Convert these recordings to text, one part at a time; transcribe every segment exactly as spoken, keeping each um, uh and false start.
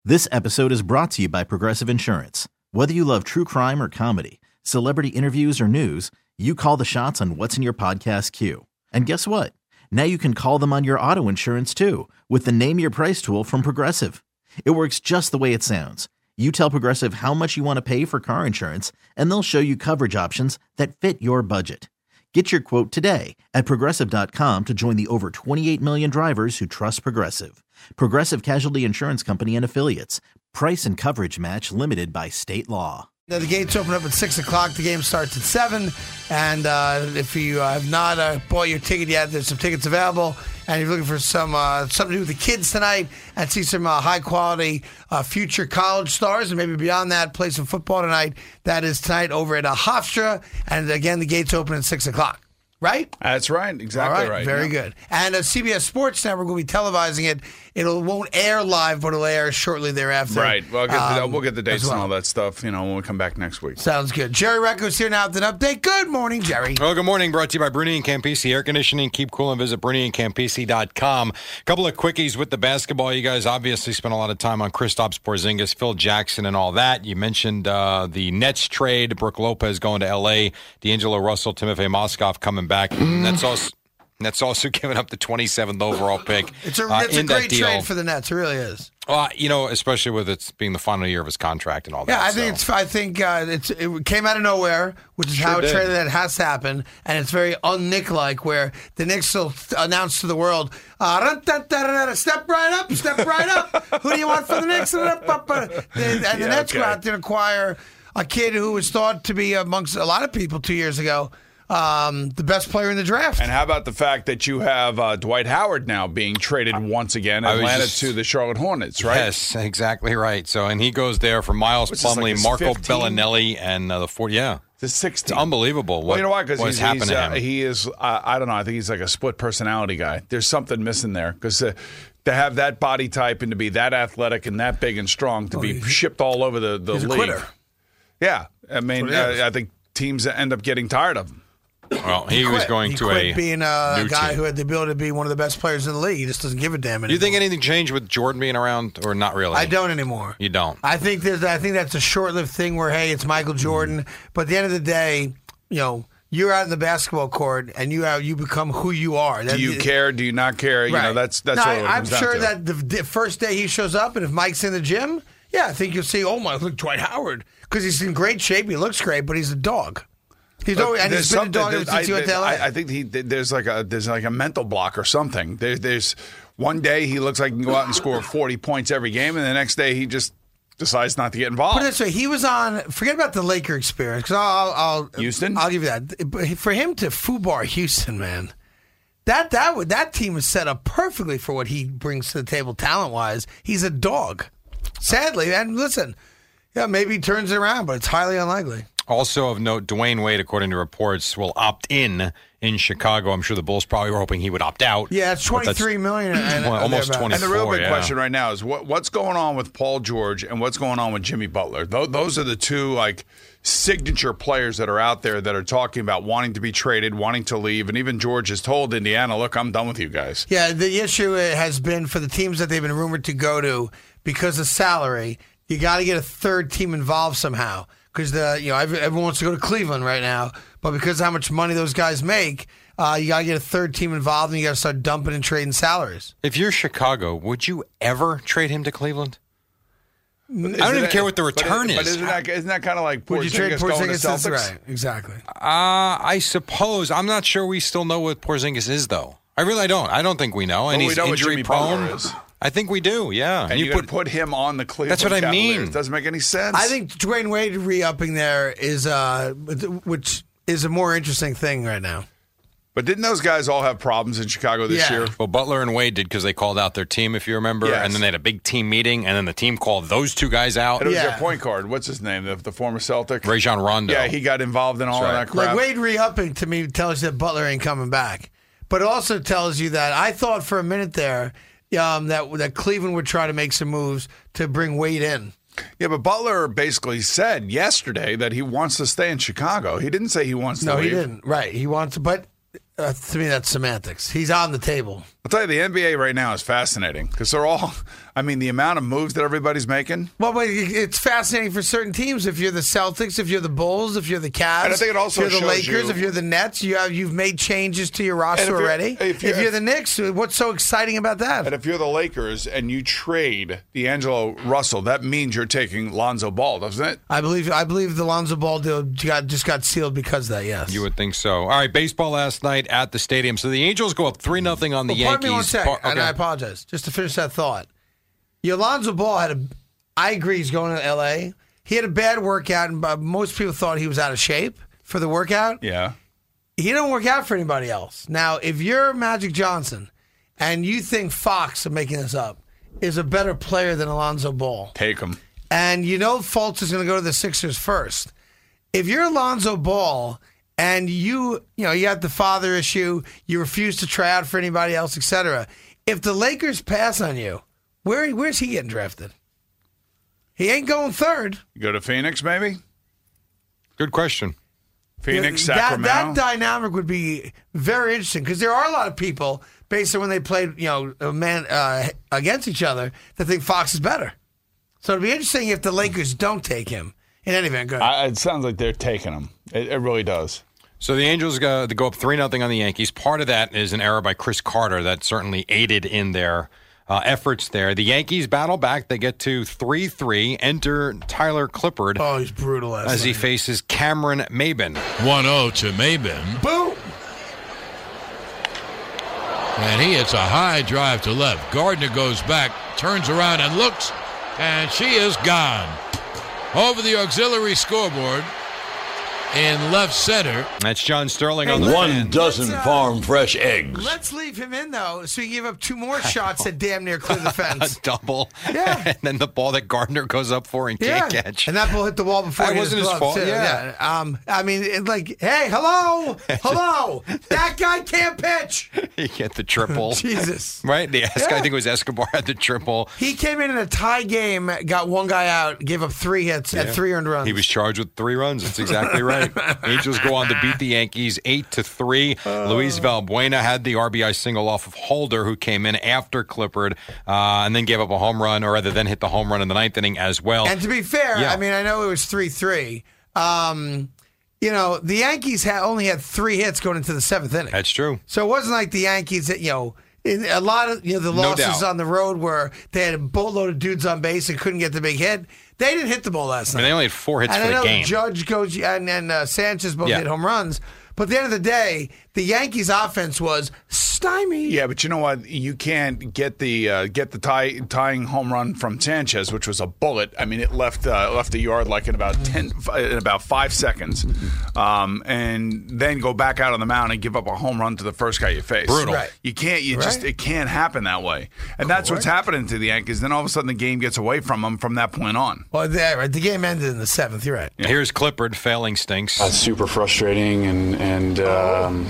This episode is brought to you by Progressive Insurance. Whether you love true crime or comedy, celebrity interviews or news, you call the shots on what's in your podcast queue. And guess what? Now you can call them on your auto insurance too with the Name Your Price tool from Progressive. It works just the way it sounds. You tell Progressive how much you want to pay for car insurance, and they'll show you coverage options that fit your budget. Get your quote today at Progressive dot com to join the over twenty-eight million drivers who trust Progressive. Progressive Casualty Insurance Company and Affiliates. Price and coverage match limited by state law. Now, the gates open up at six o'clock. The game starts at seven. And uh, if you uh, have not uh, bought your ticket yet, there's some tickets available. And if you're looking for some uh, something to do with the kids tonight and see some uh, high-quality uh, future college stars and maybe beyond that, play some football tonight, that is tonight over at uh, Hofstra. And again, the gates open at six o'clock. Right? That's right. Exactly All right. right. Very yeah. good. And uh, C B S Sports Network will be televising it. It won't air live, but it'll air shortly thereafter. Right. Well, I'll get the, um, we'll get the dates well. and all that stuff, you know, when we come back next week. Sounds good. Jerry Recco's here now with an update. Good morning, Jerry. Well, good morning. Brought to you by Bruni and Campisi Air Conditioning. Keep cool and visit Bruni and Campisi dot com. A couple of quickies with the basketball. You guys obviously spent a lot of time on Kristaps Porzingis, Phil Jackson, and all that. You mentioned uh, the Nets trade, Brooke Lopez going to L A, D'Angelo Russell, Timofey Moskov coming back. And that's also Nets also giving up the twenty-seventh overall pick. It's a, uh, it's a in great that deal. trade for the Nets. It really is. Uh, you know, especially with it being the final year of his contract and all that. Yeah, I so. think it's. I think uh, it's. It came out of nowhere, which is Sure how a did. trade that has to happen, and it's very un-Nick-like, where the Knicks will announce to the world, uh, "Step right up, step right up. Who do you want for the Knicks?" And the Yeah, Nets go okay. out there and acquire a kid who was thought to be amongst a lot of people two years ago. Um, the best player in the draft. And how about the fact that you have uh, Dwight Howard now being traded once again, I was Atlanta just- to the Charlotte Hornets, right? Yes, exactly right. So, and he goes there for Miles What's this, Plumlee, like his Marco fifteen? Bellinelli, and uh, the four. Yeah, The sixteen. it's unbelievable. What, Well, you know why? Because what's he's, happened he's, to uh, him. he is, uh, I don't know, I think he's like a split personality guy. There's something missing there because uh, to have that body type and to be that athletic and that big and strong to Oh, be he- shipped all over the, the He's a league. quitter. Yeah. I mean, That's what he is. uh, I think teams end up getting tired of him. Well, he, was quit. going he to quit a being a new guy team. who had the ability to be one of the best players in the league. He just doesn't give a damn anymore. Do you think anything changed with Jordan being around, or not really? I don't anymore. You don't. I think there's. I think that's a short-lived thing where, hey, it's Michael Jordan. But at the end of the day, you know, you're out in the basketball court and you have, you become who you are. That- Do you care? Do you not care? You know, Right. that's that's No, what I, it I'm comes down sure to. that the, the first day he shows up, and if Mike's in the gym, yeah, I think you'll see. Oh my, look, Dwight Howard, because he's in great shape. He looks great, but he's a dog. He's But always, and he's there's been a dog ever something- since he went to L A. I, I think he there's like a there's like a mental block or something. There, there's one day he looks like he can go out and score forty points every game, and the next day he just decides not to get involved. Put it this way, he was on. Forget about the Laker experience, because I'll, I'll Houston? I'll give you that. But for him to foobar Houston, man, that that would that team is set up perfectly for what he brings to the table, talent wise. He's a dog. Sadly, and listen, yeah, maybe he turns it around, but it's highly unlikely. Also of note, Dwayne Wade, according to reports, will opt in in Chicago. I'm sure the Bulls probably were hoping he would opt out. Yeah, it's but that's- twenty-three million, and, Well, almost thereabouts. twenty. and the real big yeah. question right now is what what's going on with Paul George and what's going on with Jimmy Butler. Those, those are the two like signature players that are out there that are talking about wanting to be traded, wanting to leave, and even George has told Indiana, "Look, I'm done with you guys." Yeah, the issue has been for the teams that they've been rumored to go to because of salary. You got to get a third team involved somehow. Because the you know everyone wants to go to Cleveland right now, but because of how much money those guys make, uh, you got to get a third team involved, and you got to start dumping and trading salaries. If you're Chicago, would you ever trade him to Cleveland? I don't Isn't even it- care what the but return it- But is. isn't that, isn't that kind of like Would you trade Porzingis going to Porzingis? Celtics? Right, exactly. Uh, I suppose. I'm not sure we still know what Porzingis is, though. I really don't. I don't think we know. And Well, we he's know what injury Jimmy prone. Butler is. I think we do, yeah. And you, put, put him on the Cleveland That's what I Cavaliers. mean. Doesn't make any sense. I think Dwayne Wade re-upping there is, uh, which is a more interesting thing right now. But didn't those guys all have problems in Chicago this Yeah. year? Well, Butler and Wade did because they called out their team, if you remember, Yes. and then they had a big team meeting, and then the team called those two guys out. And it was Yeah. their point guard. What's his name? The, the former Celtic? Rajon Rondo. Yeah, he got involved in all That's of right. that crap. Like Wade re-upping to me tells you that Butler ain't coming back, but it also tells you that I thought for a minute there um, that that Cleveland would try to make some moves to bring Wade in. Yeah, but Butler basically said yesterday that he wants to stay in Chicago. He didn't say he wants to No, leave. he didn't. Right, he wants to, but uh, to me that's semantics. He's on the table. I'll tell you, the N B A right now is fascinating because they're all, I mean, the amount of moves that everybody's making. Well, but it's fascinating for certain teams. If you're the Celtics, if you're the Bulls, if you're the Cavs, And I think it also if you're the shows Lakers, you- if you're the Nets, you have, you've made changes to your roster if you're- already. if If you're- you're, the Knicks, what's so exciting about that? And if you're the Lakers and you trade D'Angelo Russell, that means you're taking Lonzo Ball, doesn't it? I believe I believe the Lonzo Ball deal got, just got sealed because of that, yes. You would think so. All right, baseball last night at the stadium. So the Angels go up three nothing on the well, Yankees. Pardon me one second, Par- and I okay. apologize. Just to finish that thought. Your Lonzo Ball had a, I agree he's going to L A. He had a bad workout, and uh, most people thought he was out of shape for the workout. Yeah. He don't work out for anybody else. Now, if you're Magic Johnson and you think Fox, I'm making this up, is a better player than Alonzo Ball, Take him. and you know Fultz is going to go to the Sixers first, if you're Alonzo Ball and you, you know, you got the father issue, you refuse to try out for anybody else, et cetera, if the Lakers pass on you, where where's he getting drafted? He ain't going third. You go to Phoenix, maybe? Good question. Phoenix, that, Sacramento. That dynamic would be very interesting because there are a lot of people, based on when they played, you know, a man uh, against each other, that think Fox is better. So it'd be interesting if the Lakers don't take him. In any event, good. I, it sounds like they're taking him. It, it really does. So the Angels go, they go up three nothing on the Yankees. Part of that is an error by Chris Carter that certainly aided in their uh, efforts there. The Yankees battle back. They get to three three. Enter Tyler Clippard Oh, he's brutal last as he night. faces Cameron Maben. one oh to Maben. Boom! And he hits a high drive to left. Gardner goes back, turns around and looks, and she is gone. Over the auxiliary scoreboard in left center. That's John Sterling Hey, on the look- fan. One dozen Let's, uh, farm fresh eggs. Let's leave him in, though, so he gave up two more shots that damn near cleared the A fence. double. Yeah. And then the ball that Gardner goes up for and Yeah, can't catch. and that ball hit the wall before That he hit wasn't his his glove, fault, too. yeah. Um, I mean, it, like, hey, hello, hello, that guy can't pitch. He hit the triple. Jesus. Right? The Es- Yeah. I think it was Escobar had the triple. He came in in a tie game, got one guy out, gave up three hits at three earned runs. He was charged with three runs. That's exactly right. Angels go on to beat the Yankees eight to three. Luis Valbuena had the R B I single off of Holder, who came in after Clippard, uh, and then gave up a home run, or rather, then hit the home run in the ninth inning as well. And to be fair, Yeah. I mean, I know it was three three. Um, you know, the Yankees had only had three hits going into the seventh inning. That's true. So it wasn't like the Yankees that, you know, in a lot of, you know, the No losses doubt. on the road where they had a boatload of dudes on base and couldn't get the big hit. They didn't hit the ball last I night. mean, they only had four hits and for I know the game. Judge goes and, and uh, Sanchez both Yeah. hit home runs. But at the end of the day, the Yankees' offense was stymied. Yeah, but you know what? You can't get the uh, get the tie, tying home run from Sanchez, which was a bullet. I mean, it left uh, left the yard like in about ten, in about five seconds, um, and then go back out on the mound and give up a home run to the first guy you face. Brutal. Right. You can't. You just Right. it can't happen that way, and that's what's happening to the Yankees. Then all of a sudden, the game gets away from them from that point on. Well, there, right. The game ended in the seventh. You're right. Here's Clippard failing stinks. That's super frustrating, and and um,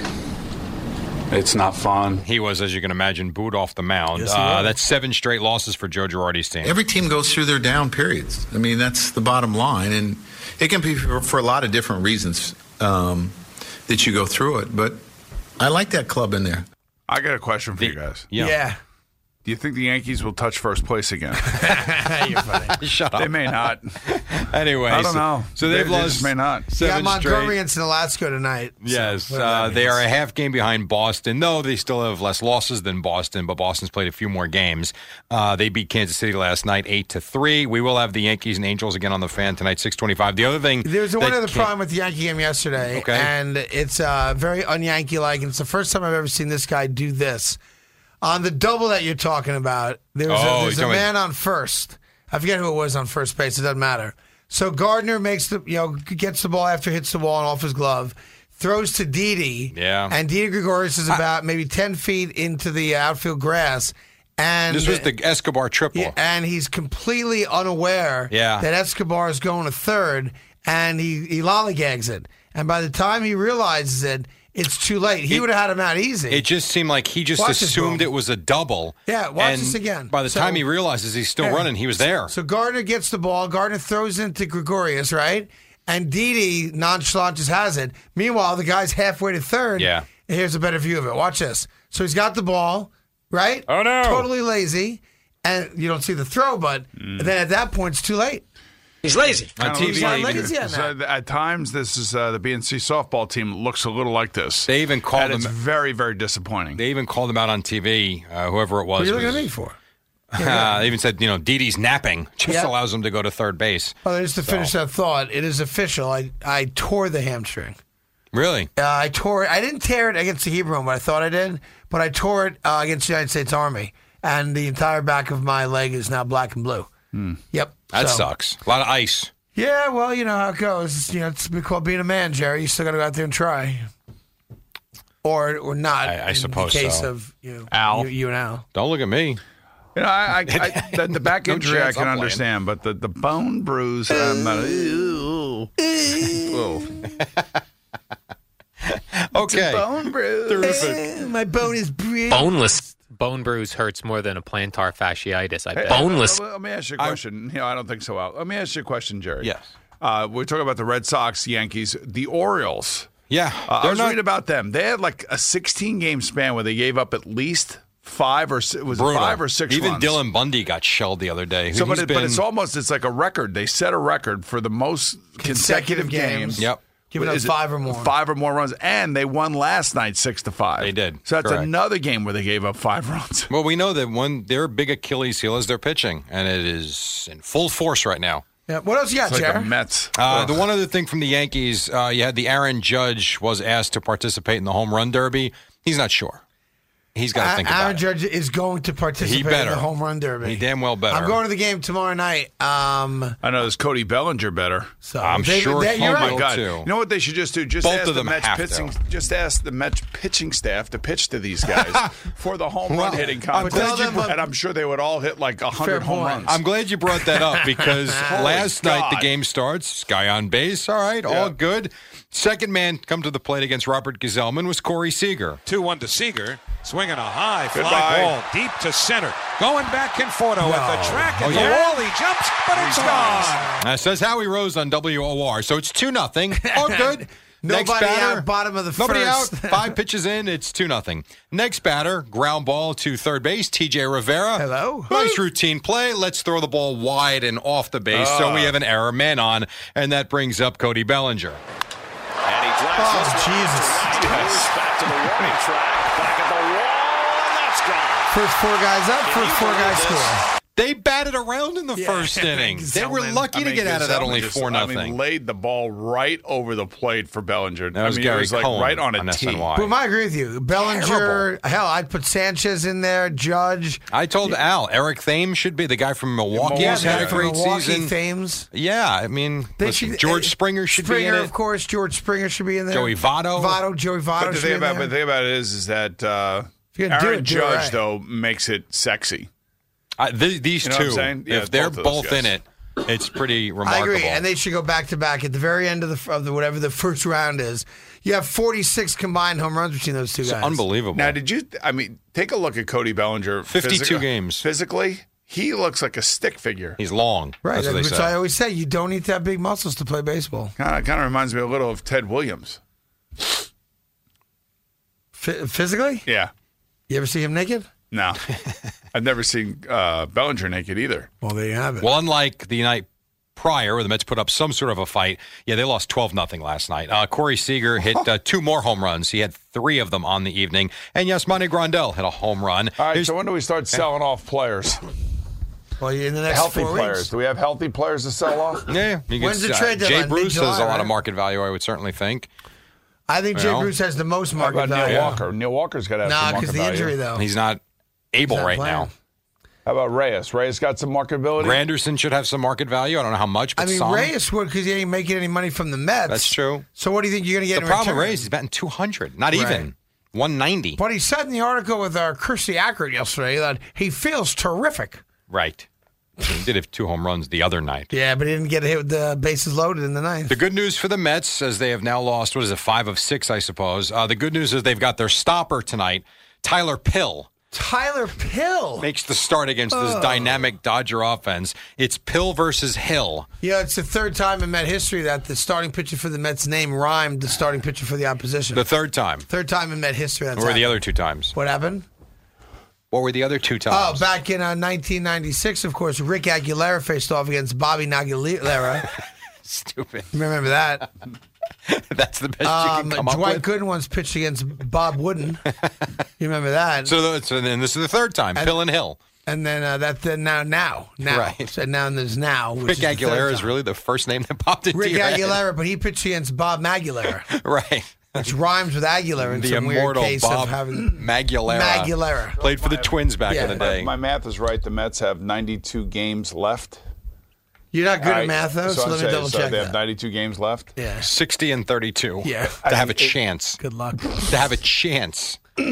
it's not fun. He was, as you can imagine, booed off the mound. Yes, he uh, was. that's seven straight losses for Joe Girardi's team. Every team goes through their down periods. I mean, that's the bottom line. And it can be for, for a lot of different reasons um, that you go through it. But I like that club in there. I got a question for you guys. Yeah. Yeah. Do you think the Yankees will touch first place again? You're funny. Shut up. They may not. Anyway, I don't so, know. So They- they've they lost just may not. You seven got Montgomery straight. and Nolasco tonight. so Yes, whatever uh, that they means. are a half game behind Boston. No, they still have less losses than Boston, but Boston's played a few more games. Uh, they beat Kansas City last night, eight to three. We will have the Yankees and Angels again on the Fan tonight, six twenty-five. The other thing, There's that one other can't- problem with the Yankee game yesterday, Okay. and it's uh, very un-Yankee-like. And it's the first time I've ever seen this guy do this. On the double that you're talking about, there's Oh, a, there's you're a talking man on first. I forget who it was on first base. It doesn't matter. So Gardner makes the you know gets the ball after it hits the wall and off his glove, throws to Didi. Yeah. And Didi Gregorius is about maybe ten feet into the outfield grass, and This was the Escobar triple. yeah, and he's completely unaware Yeah. that Escobar is going to third, and he, he lollygags it. And by the time he realizes it, it's too late. He It- would have had him out easy. It just seemed like he just Watch this, assumed bro. it was a double. Yeah, watch and this again. By the So- time he realizes he's still Yeah. running, he was there. So Gardner gets the ball. Gardner throws it into Gregorius, right? And Didi nonchalant just has it. Meanwhile, the guy's halfway to third. Yeah. And here's a better view of it. Watch this. So he's got the ball. right? Oh, no. Totally lazy, and you don't see the throw, but Mm. then at that point, it's too late. He's lazy. On Kinda T V, He's not they even- lazy on So that. at times, this is uh, the B N C softball team looks a little like this. They even called and it's them- very, very disappointing. They even called him out on T V, uh, whoever it was. What are you looking was- at me for? Uh, they even said, you know, Didi's napping just Yeah. allows him to go to third base. Oh, just to finish that thought, it is official. I, I tore the hamstring. Really? Uh, I tore it. I didn't tear it against the Hebrew, but I thought I did. But I tore it uh, against the United States Army, and the entire back of my leg is now black and blue. Yep. That So- sucks. A lot of ice. Yeah, well, you know how it goes. It's, you know, it's called being a man, Jerry. You still got to go out there and try, or or not. I- I in suppose the case so. of you, know, Al. you, you and Al. Don't look at me. You know, I, I, I the, the back No injury I chance can I'm playing. understand, but the, the bone bruise, I'm not. Ew. Ew. Okay. Bone bruise. Eh, my bone is bruised. Boneless. Bone bruise hurts more than a plantar fasciitis, I bet. Boneless. Let, let me ask you a question. You know, I don't think so, Al. Let me ask you a question, Jerry. Yes. Uh, we're talking about the Red Sox, Yankees, the Orioles. Yeah. Uh, I they're was not reading about them. They had like a sixteen-game span where they gave up at least five or si- was it brutal. five or six Even runs. Dylan Bundy got shelled the other day. So, but, He's it, but been- it's almost it's like a record. They set a record for the most consecutive, Consecutive games. games. Yep. Giving up Is it five or more. Five or more runs, and they won last night six to five. They did. So that's Correct. another game where they gave up five runs. Well, we know that one their big Achilles heel is their pitching, and it is in full force right now. Yeah. What else you got, It's like the Jerry? Mets. Uh, Ugh. the one other thing from the Yankees, uh, you had the Aaron Judge was asked to participate in the home run derby. He's not sure. He's got to think Aaron about it. Judge is going to participate He in better. the home run derby. He damn well better. I'm going to the game tomorrow night. Um, I know there's Cody Bellinger better. so I'm they- sure they- he you're Oh my right. God! too. You know what they should just do? Just Both ask of the them Mets have pitching. to. Just ask the Mets pitching staff to pitch to these guys for the home Well, run hitting I'm contest, glad you brought- and I'm sure they would all hit like a hundred home point. runs. I'm glad you brought that up because last night the God. game starts. Guy on base. All right, all Yeah. good. Second man come to the plate against Robert Gazelman was Corey Seager. two one to Seager. Swinging a high fly Goodbye. ball deep to center. Going back Conforto at the track and Oh, the yeah? wall. He jumps, but it's gone. That says Howie Rose on W O R. So it's two nothing. All good. Next Nobody batter, out, bottom of the nobody first. out. Five pitches in. It's two nothing. Next batter, ground ball to third base. T J Rivera. Hello. Nice routine play. Let's throw the ball wide and off the base. So we have an error man on, and that brings up Cody Bellinger. And he drives Oh, this one Jesus. out to right. Back to the warning track. Back at the wall, and that's gone. First four guys up, first four guys score. They batted around in the first inning. They were Gazelman. lucky I to mean, get out of that Gazelman only just- four I nothing. mean, laid the ball right over the plate for Bellinger. That was I mean, Gary it was like Cohen right on a on tee. S N Y. But I agree with you. Bellinger, Terrible. hell, I'd put Sanchez in there, Judge. I told Al, Eric Thames should be the guy from Milwaukee. Yeah, He's had a yeah. great Milwaukee season. Thames. Yeah, I mean, They listen, should- George uh, Springer should Springer, be in it. of course. George Springer should be in there. Joey Votto. Votto, Joey Votto But the should thing be in about, there. but the thing about it is, is that uh, you're gonna do Aaron it, do it Judge right. though makes it sexy. Uh, th- these You know what I'm two, saying? Yeah, if they're both of both, those guys. in it, it's pretty I remarkable. agree, and they should go back to back at the very end of the of the whatever the first round is. You have forty-six combined home runs between those two it's guys. unbelievable. Now, did you? I mean, take a look at Cody Bellinger. fifty-two physical- games. Physically, he looks like a stick figure. He's long. Right, That's what they which say. I always say. You don't need to have big muscles to play baseball. Kind of, kind of reminds me a little of Ted Williams. F- physically, Yeah. you ever see him naked? No, I've never seen uh, Bellinger naked either. Well, there you have it. Well, unlike the night prior, where the Mets put up some sort of a fight, yeah, they lost twelve nothing last night. Uh, Corey Seager hit uh, two more home runs. He had three of them on the evening. And Yasmani Grandal hit a home run. All right, Here's- so when do we start selling off players? Well, in the next Healthy four players. weeks. Do we have healthy players to sell off? yeah, you When's can, the uh, trade Jay deadline? Bruce has Mid-July, a lot right? of market value, I would certainly think. I think Jay Well, Bruce has the most How market about Neil value. Walker? Neil Walker's got to have Nah, some market because the value. injury though. He's not able He's not right playing. now. How about Reyes? Reyes got some marketability. Granderson should have some market value. I don't know how much, but I mean, some. Reyes would because he ain't making any money from the Mets. That's true. So what do you think you're going to get The in problem with return? Reyes, he's batting two hundred. Not Right. even. one ninety. But he said in the article with uh, Kirstie Ackert yesterday that he feels terrific. Right. He did have two home runs the other night. Yeah, but he didn't get hit with the bases loaded in the ninth. The good news for the Mets, as they have now lost, what is it, five of six, I suppose. Uh, the good news is they've got their stopper tonight. Tyler Pill Tyler Pill. makes the start against this Oh. dynamic Dodger offense. It's Pill versus Hill. Yeah, it's the third time in Met history that the starting pitcher for the Mets' name rhymed the starting pitcher for the opposition. The third time. third time in Met history. That's Or were the happened. other two times? What happened? What were the other two Oh, times? back in uh, nineteen ninety-six, of course, Rick Aguilera faced off against Bobby Naguilera. Stupid. Remember that? That's the best Um, you can come up Dwight with. Gooden once pitched against Bob Wooden. You remember that? So, the, so then this is the third time, And- Pill and Hill. And then uh, that then now now now Right. so now there's now. Which Rick is the third Aguilera is time. really the first name that popped into Rick your head. Aguilera, but he pitched against Bob Maguilera, Right. which rhymes with Aguilera in The some immortal weird case Bob of having Maguilera. Maguilera. Played for the Twins back Yeah. in the day. My math is right. The Mets have ninety-two games left. You're not good All at right, math, though, so, I'm let me saying, double so check they have that. ninety-two games left. Yeah. sixty and thirty-two. Yeah. To have a It- chance. Good luck. To have a chance.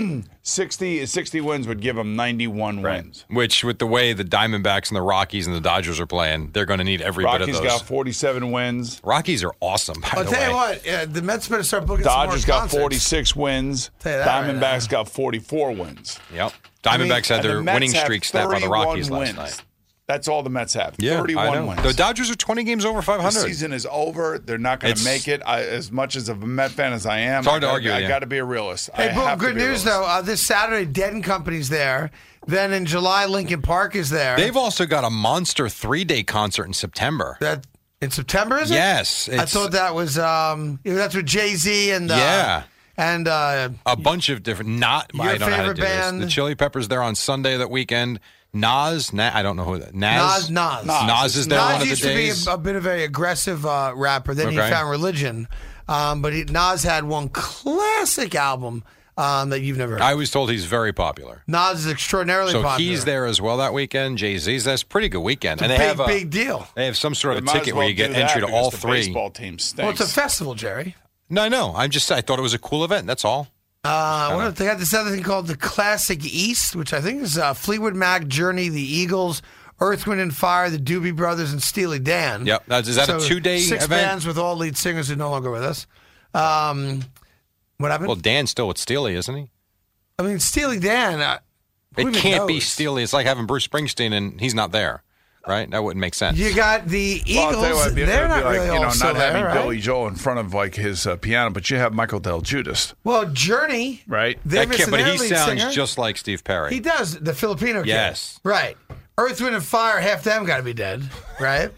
sixty, sixty wins would give them ninety-one wins. Which, with the way the Diamondbacks and the Rockies and the Dodgers are playing, they're going to need every bit Rockies of those. got forty-seven wins. Rockies are awesome, by I'll the tell way. you what, uh, the Mets better start booking Dodgers some more got concerts. forty-six wins. Tell you that right Diamondbacks got forty-four wins. Yep. Diamondbacks had And the their Mets winning have streak snapped by the thirty-one Rockies last wins. night. That's all the Mets have. Yeah, thirty-one I know. wins. The Dodgers are twenty games over five The hundred. season is over. They're not going to It's- make it. I, as much as a Met fan as I am, It's hard I to gotta, argue, I yeah. got to be a realist. I Hey, boom, have to good be a news, realist. though. Uh, this Saturday, Dead and Company's there. Then in July, Lincoln Park is there. They've also got a monster three-day concert in September. that In September, is it? Yes. I it's thought that was, um, you know, that's with Jay-Z and, uh, Yeah. and, uh, a bunch of different, not, Your I don't know how to favorite do band? this. The Chili Peppers there on Sunday that weekend. Nas, Na, I don't know who that Nas, Nas. Nas. Nas is there Nas one of the used days. to be a, a bit of a aggressive uh, rapper. Then he Okay. found religion. Um, but he, Nas had one classic album um, that you've never heard. I was told he's very popular. Nas is extraordinarily So popular. he's there as well that weekend. Jay-Z's. That's a pretty good weekend. And they big, have a, big deal. They have some sort They of a might as ticket well where you get do that entry to because all the three. baseball team stinks. Well, it's a festival, Jerry. No, no. I'm just. I thought it was a cool event. That's all. Uh, what if they got this other thing called the Classic East, which I think is uh, Fleetwood Mac, Journey, the Eagles, Earth, Wind and Fire, the Doobie Brothers, and Steely Dan. Yep. Now, is that a So two-day six event? bands with all lead singers who are no longer with us. Um, what happened? Well, Dan's still with Steely, isn't he? I mean, Steely Dan. Uh, who It even can't be knows? Steely. It's like having Bruce Springsteen and he's not there, right? That wouldn't make sense. You got the Eagles. Well, I'll tell you what, it'd be, They're it'd be not like, really you all know, still not having there, right? Billy Joel in front of like his uh, piano, but you have Michael Del Judas, Well, Journey. right? They're That missing kid, but their he lead sounds singer. just like Steve Perry. He does, the Filipino kid. Yes. Right. Earth, Wind and Fire, half them got to be dead, right?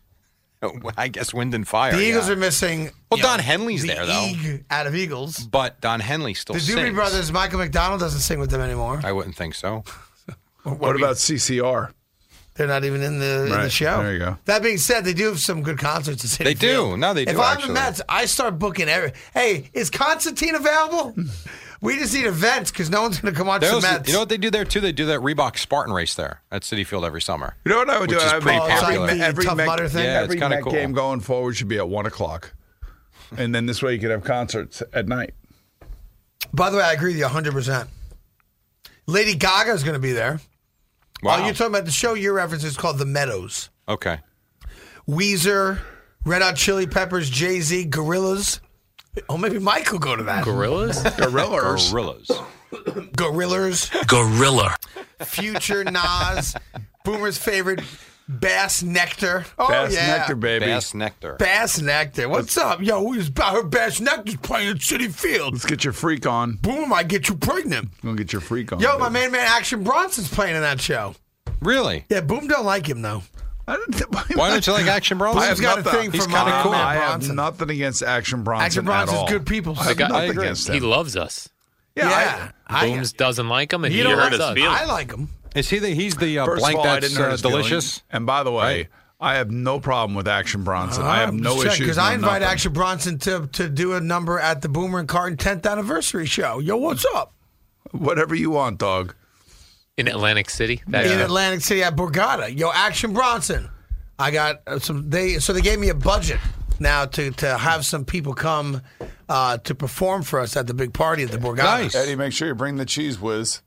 I guess Wind and Fire. The Eagles yeah. are missing. Well, you know, Don Henley's the there, though. Eag out of Eagles. But Don Henley still The sings. Doobie Brothers, Michael McDonald doesn't sing with them anymore. I wouldn't think so. What about C C R? They're not even in the in the Right. show. There you go. That being said, they do have some good concerts at Citi They do. Field. No, they do, If I'm actually. the Mets, I start booking every. Hey, is Constantine available? We just need events because no one's going to come watch They the also- Mets. you know what they do there too? They do that Reebok Spartan race there at Citi Field every summer. You know what I would Which do? is I would pretty make Oh, it's like popular. the every Tough Met, Mudder thing? Yeah, it's every kinda Met cool. game going forward should be at one o'clock, and then this way you could have concerts at night. By the way, I agree with you one hundred percent. Lady Gaga is going to be there. Wow. Oh, you're talking about the show your reference is called The Meadows. Okay. Weezer, Red Hot Chili Peppers, Jay-Z, Gorillaz. Oh, maybe Mike will go to that. Gorillas? Gorillas. Gorillas. Gorillaz. Gorilla. Future, Nas, Boomer's favorite, Bass Nectar. Oh, Bass yeah. Nectar, baby. Bass Nectar. Bass Nectar. What's up? Yo, who's I heard Bass Nectar's playing at Citi Field. Let's get your freak on. Boomer might get you pregnant. Go get your freak on. Yo, my baby. main man Action Bronson's playing in that show. Really? Yeah, Boom don't like him, though. I don't, Why don't you like Action Bronson? I have Boom's got a nothing- thing He's for kinda my cool. man I have Bronson. nothing against Action Bronson. Action at Bronson's all. good people. I have guy- I nothing agree. against He him. loves us. Yeah, Yeah. I, Booms doesn't like him, and he he don't hurt like us. us. feelings. I like him. Is he the? He's the I, uh, first blank of all, I that's didn't hurt uh, his feelings. delicious. And by the way, Right. I have no problem with Action Bronson. I have no issues. Because no I invite nothing. Action Bronson to, to do a number at the Boomer and Carton tenth anniversary show. Yo, what's up? Whatever you want, dog. In Atlantic City. That In show. Atlantic City at Borgata. Yo, Action Bronson. I got uh, some. They so they gave me a budget now to to have some people come uh, to perform for us at the big party at the Borgata. Nice. Eddie, make sure you bring the cheese whiz.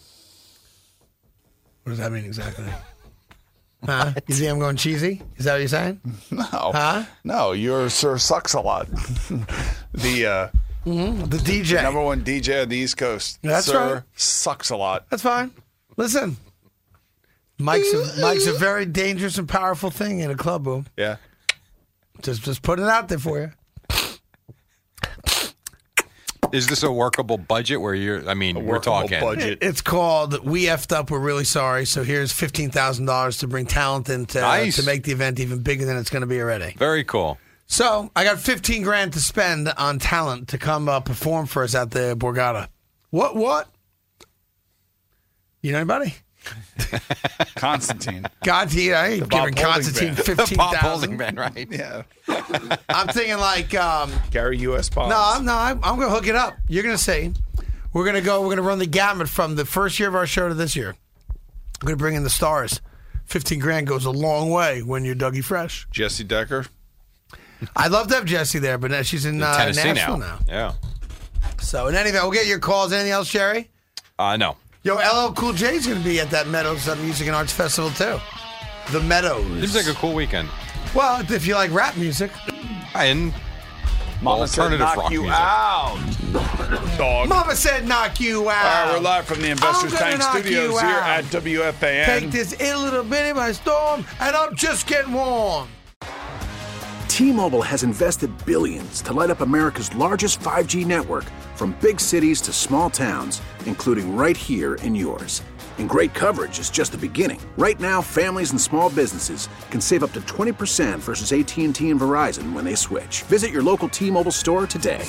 What does that mean exactly? Huh? You see I'm going cheesy? Is that what you're saying? No, Huh? no, your Sir Sucks a lot. the uh, The D J. number one D J on the East Coast. That's Sir right. Sucks a lot. That's fine. Listen, Mike's a, Mike's a very dangerous and powerful thing in a club, Boom. Yeah. Just just put it out there for you. Is this a workable budget where you're, I mean, we're talking. budget. It's called We Effed Up, We're Really Sorry. So here's fifteen thousand dollars to bring talent in to, Nice. to make the event even bigger than it's going to be already. Very cool. So I got fifteen grand to spend on talent to come uh, perform for us at the Borgata. What, what? You know anybody? Constantine. God, I ain't The Bob giving Holding Constantine Band. fifteen Bob Holding thousand. Band, right? Yeah. I'm thinking like, um, Gary U S Bonds. no, I'm, no, I'm, I'm going to hook it up. You're going to see. We're going to go, we're going to run the gamut from the first year of our show to this year. I'm going to bring in the stars. fifteen grand goes a long way when you're Dougie Fresh. Jesse Decker. I'd love to have Jessie there, but now she's in, uh, Tennessee Nashville now. now. Yeah. So in any event, we'll get your calls. Anything else, Sherry? Uh, no. Yo, L L Cool J's going to be at that Meadows uh, Music and Arts Festival, too. The Meadows. Seems like a cool weekend. Well, if you like rap music. And Mama said alternative knock rock you music. out. Dog. Mama said knock you out. All right, we're live from the Investors I'm gonna Tank knock Studios you here out. at W F A N. Take this in a little bitty by storm, and I'm just getting warm. T-Mobile has invested billions to light up America's largest five G network, from big cities to small towns, including right here in yours. And great coverage is just the beginning. Right now, families and small businesses can save up to twenty percent versus A T and T and Verizon when they switch. Visit your local T-Mobile store today.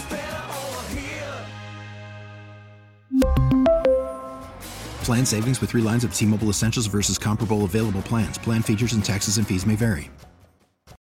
Plan savings with three lines of T-Mobile Essentials versus comparable available plans. Plan features and taxes and fees may vary.